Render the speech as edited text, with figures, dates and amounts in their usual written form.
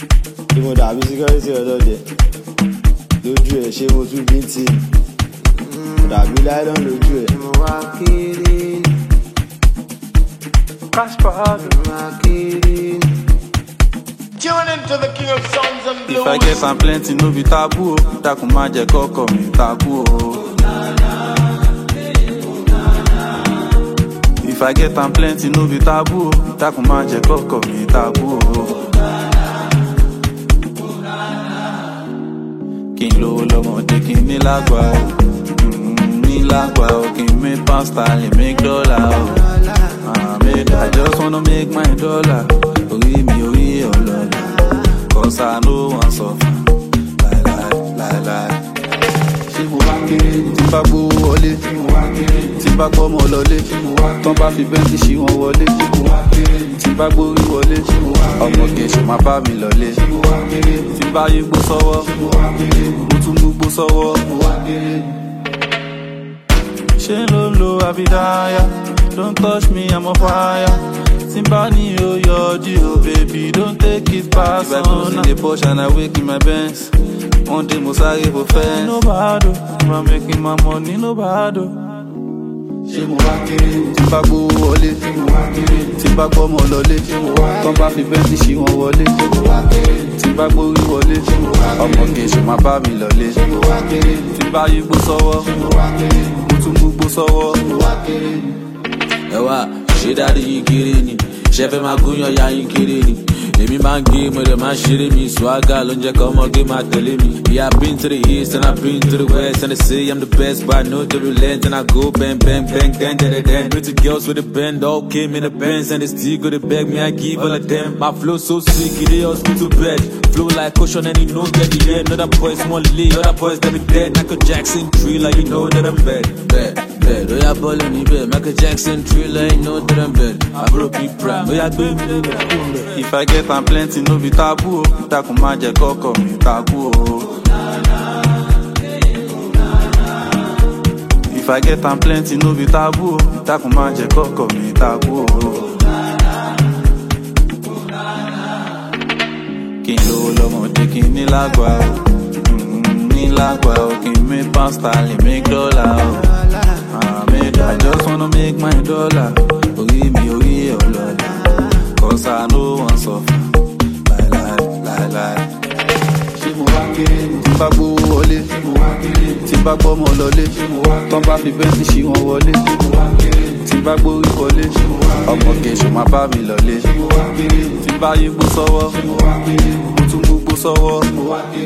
Tí mo dàbí security ọlọ́dẹ. Lójú ẹ̀ ṣé mo tún bí tí. Mo dàbí láìlọ́n lójú ẹ̀. Mo wá kéré. Casper, mo wá kéré. Tune into the king of songs and blues. If I get some plenty, no be taboo. Takun ma jẹ kọ́kọ́ mi taboo. If I get some plenty, no be taboo. Takun ma jẹ kọ́kọ́ mi taboo. Kí n lówó lọ́mọdé kí n ní lágbà o. Ní lágbà o, kí n make pound sterling, make dollar o. I just wanna make my dollar. Orí mi orí ọlọ́lá. Cause I know one suffer. Lie. Ṣé mo wá kéré? Tí bá gbówó wọlé. Tí bá gbọ́mọ lọlé. Tán bá fi bẹ́ńkì ṣí wọn wọlé. Tí bá gbórí wọlé. Ọmọge ṣe máa bá mi lọlé. Tí bá yígbó sọ́wọ́. Mo tún gbogbo sọ́wọ́. Ṣé ló lo àbídáyà? Don't touch me, I'm on fire. Timbani, oh, your baby, don't take it past. If I go in the Porsche and I wake in my Benz, one day must I give a fan. No bad, if I'm making my money, no bad. Ṣé mo wá kéré? Tí bá gbówó wọlé. Tí bá gbọ́mọ lọlé. Tán bá fi bẹ́ńkì ṣí wọn wọlé. Tí bá gbórí wọlé. Ọmọge ṣe máa bá mi lọlé. Tí bá yígbó sọ́wọ́. Mo tún gbogbo sọ́wọ́. Ẹwà ṣé dáadé yín kéré ni ṣe fẹ́ máa gúnyàn ya yín kéré ni èmi máa ń gé mo dẹ̀ máa ń ṣeré mi swagger ló ń jẹ́ kọ́ ọmọge máa tẹ̀lé mi. Yeah, I've been to the east and I've been to the west and they say I'm the best but I know the relent and I go bang bang bang bang bang. Pretty girls with a bend all came in the Benz and they still go to beg me I give all of them. My flow so sick it is hospital bed. Flow like ocean and you know get the end. Other boys want lead, other boys they be dead. Michael Jackson thriller, you know that I'm bad. Oh yeah, ball in the bed. Michael Jackson thriller, you know that I'm bad. I broke big prime. Oh yeah, baby. If I get am plenty, no be taboo. Takun ma jẹ kọ́kọ́ mi taboo. If I get am plenty, no be taboo. Takun ma jẹ kọ́kọ́ mi taboo. Kí n lówó lọ́mọdé kí n ní lágbà o. Ní lágbà o, kí n make pound sterling, make dollar o. I just wanna make my dollar. Orí mi orí ọlọ́lá. Cause I know one suffer. Lie. Ṣé mo wá kéré? Tí bá gbówó wọlé. Tí bá gbọ́mọ lọlé. Tán bá fi bẹ́ńkì ṣí wọn wọlé. Tí bá gbórí wọlé. Ọmọge ṣe máa bá mi lọlé. Tí bá yígbó sọ́wọ́. Mo tún gbogbo sọ́wọ́.